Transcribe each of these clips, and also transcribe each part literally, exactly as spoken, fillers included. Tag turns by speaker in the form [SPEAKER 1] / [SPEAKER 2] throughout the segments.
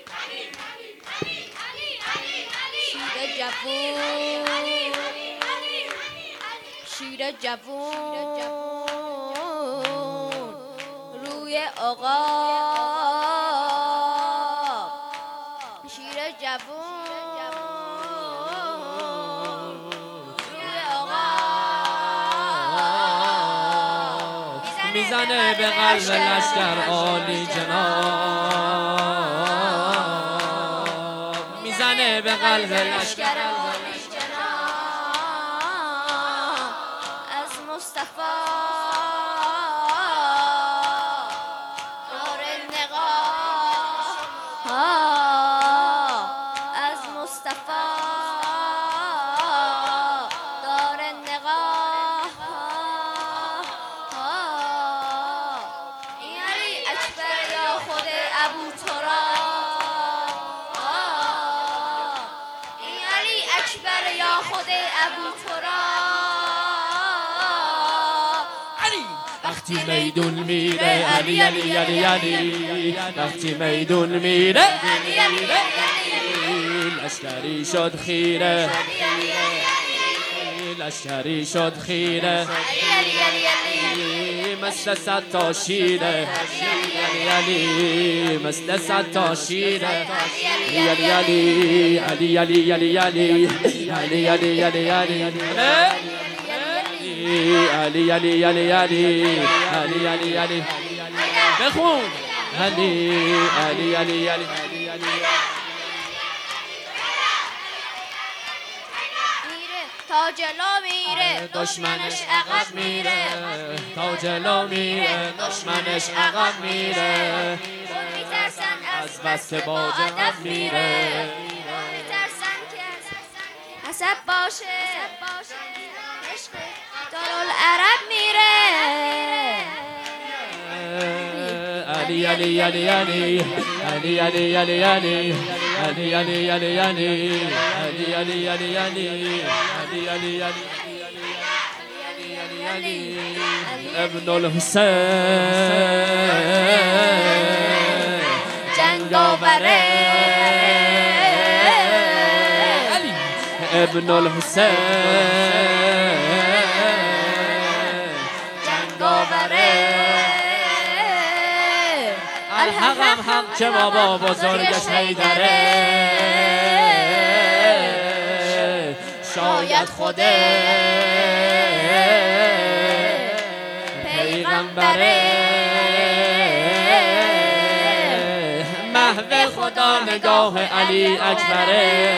[SPEAKER 1] شیر جوون روی آقا شیر جوون روی آقا
[SPEAKER 2] میزنه به قلب لشکر عالی جناب میزنه به قلب لشکر عالی
[SPEAKER 1] مصطفی دار نقاب از مصطفی دار نقاب این علی اکبر یا خود ابو تراب این علی اکبر یا خود ابو تراب
[SPEAKER 2] وقتی میدون میره علی علی علی علی وقتی میدون میره علی علی علی لشکری شد خیره لشکری شد خیره مثل صد تا شیره علی علی مثل صد تا شیره علی علی علی علی علی علی علی علی علی علی علی علی علی علی علی علی علی علی بخون علی علی علی علی
[SPEAKER 1] تا جلو میره دشمنش عقب میره
[SPEAKER 2] تا جلو میره دشمنش عقب میره
[SPEAKER 1] میترسن
[SPEAKER 2] از بس با عقب میره
[SPEAKER 1] میترسن که حسب باشه عشق دارالعرب میره
[SPEAKER 2] علی علی علی علی علی علی علی علی علی علی علی علی علی علی علی علی علی علی علی ابن الحسین
[SPEAKER 1] جنگاوره
[SPEAKER 2] ابن الحسین
[SPEAKER 1] جنگاوره
[SPEAKER 2] الحقم هم که بابا بزرگش حیدره شاید خود پیغمبره محو خدا نگاه علی اکبره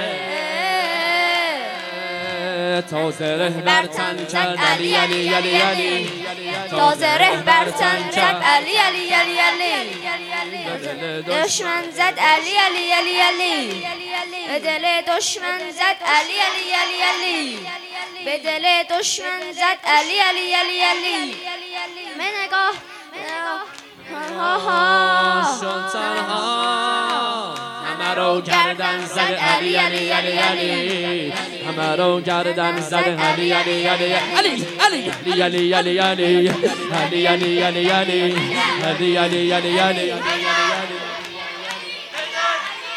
[SPEAKER 2] تازه ره بر تن کرد علی علی علی علی
[SPEAKER 1] تازه ره بر تن زد علی علی علی علی دشمن زد علی علی علی علی به دل دشمن زد علی علی علی علی به دل دشمن زد علی علی علی علی به نگاه
[SPEAKER 2] همه رو گردن زد علی علی علی علی همه رو گردن زد علی علی علی علی علی علی علی علی علی علی علی علی علی علی علی علی علی